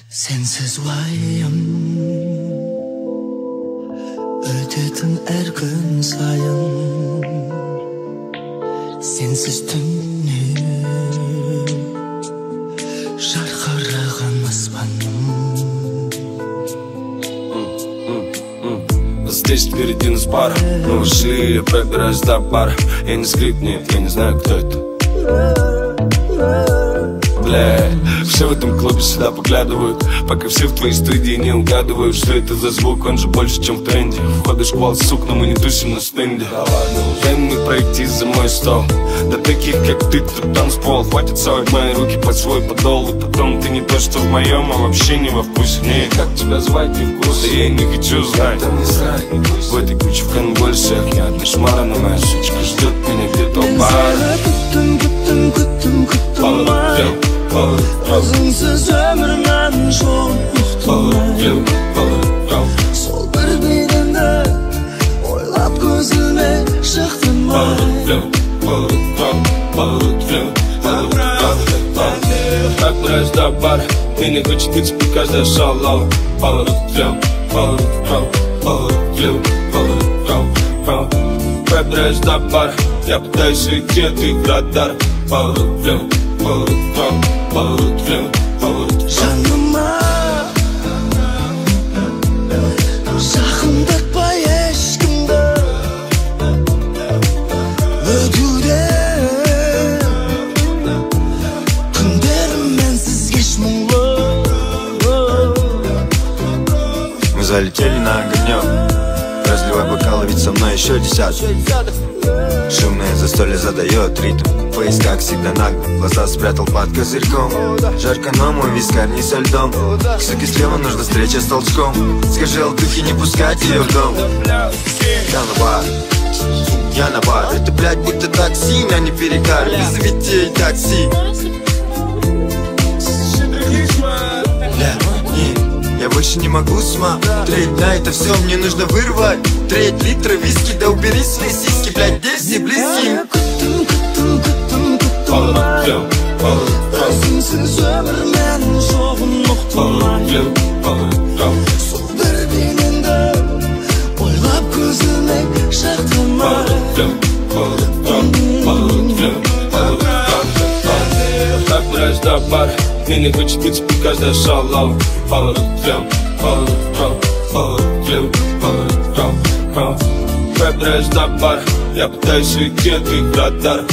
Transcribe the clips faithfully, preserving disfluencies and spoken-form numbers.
Sensiz vayım ötetin er gün sayın. Sensiz tünni jarqarag'an asmanim. Здесь впереди нас пара, мы вышли, я пробираюсь до бара. Я не скрип, нет, я не знаю, кто это. Бля, все в этом клубе сюда поглядывают, пока все в твоей студии не угадывают, что это за звук, он же больше, чем в тренде. Входишь в вал, сук, но мы не тусим на стенде. Дай мне пройти за мой стол, да таких, как ты, тут танцпол. Хватит совать мои руки под свой подол, и потом ты не то, что в моем, а вообще не во вкусе. Не, как тебя звать, не вкус, да я не хочу знать. Там не знать, не пусть. В этой куче в кон больше нет кошмара, но моя сучка ждет меня где-то у бара. Özünsüz ömürmen çok muhtemel. Sol bir benimde oylap gözüme çıktın var. Так брать до бара, и не хочет идти по каждой шалава. Пробираюсь до бара, я пытаюсь уйти от их радара. Жаныма жақындатпа ешкімді өтуде күндерім менсіз кеш мұңлы. Мы залетели на огонек, разливай бокалы, ведь со мной еще десяток. Шумное застолье задает ритм, фейс как всегда нагло, глаза спрятал под козырьком. Жарко, но мой вискарь не со льдом, к суке слева нужна встреча с толчком. Скажи Алтухе не пускать ее в дом. Я на бар, я на бар, это блядь будто такси, а не перекар, вызовите такси. Бля, не, я больше не могу смотреть на это все, мне нужно вырвать треть литра виски, да убери свои сиськи, блядь, здесь не близки. Күттім, күттім, күттім, күттімай. Өзіңсіз өмір менің жоғын ұқтымай. Сол бір бейнеңді ойлап көзіме шақтымай. Так брать до бара, и не хочет пить по каждой шалава. Пробираюсь до бара, я пытаюсь уйти от их радара.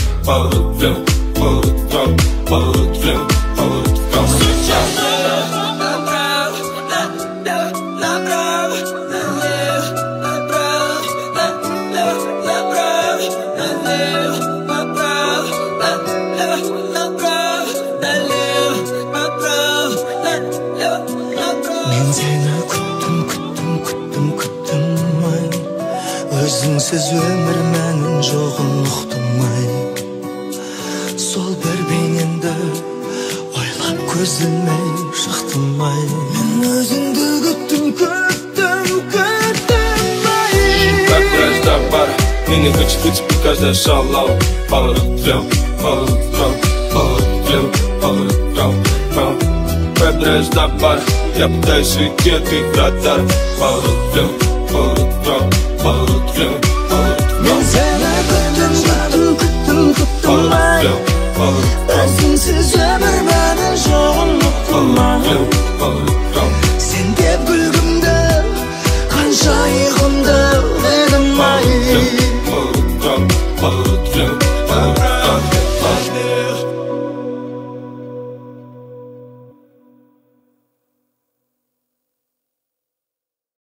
Мен сені күттім, күттім, күттім, күттімай. Өзіңсіз өмір мәнін жоғын ұқтымай. Сол бір бейнеңді ойлап көзілмей шықтымай. Мен өзіңді күттім, күттім, күттімай. Так брать до бара, и не хочет пить по каждой шалава. Пробираюсь до бара, я пытаюсь уйти от их радара. Мен сені күттім, күттім, күттім, күттімай. Өзіңсіз өмір мәнін жоғын ұқтымай. Сен деп күлгімді, қанша иығымды едім ай.